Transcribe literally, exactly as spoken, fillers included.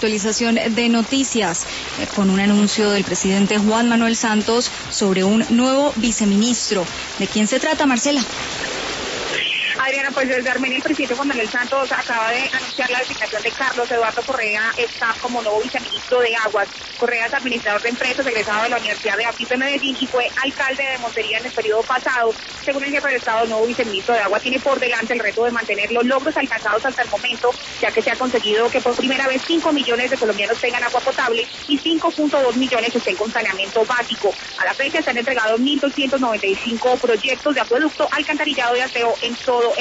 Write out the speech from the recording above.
actualización de noticias eh, con un anuncio del presidente Juan Manuel Santos sobre un nuevo viceministro. ¿De quién se trata, Marcela? Adriana, pues desde Armenia el presidente Juan Manuel Santos acaba de anunciar la designación de Carlos Eduardo Correa Está como nuevo viceministro de Aguas. Correa es administrador de empresas, egresado de la Universidad de AFIP de Medellín y fue alcalde de Montería en el periodo pasado. Según el jefe del Estado, el nuevo viceministro de Agua tiene por delante el reto de mantener los logros alcanzados hasta el momento, ya que se ha conseguido que por primera vez cinco millones de colombianos tengan agua potable y cinco punto dos millones estén con saneamiento básico. A la fecha se han entregado mil doscientos noventa y cinco proyectos de acueducto, alcantarillado y aseo en todo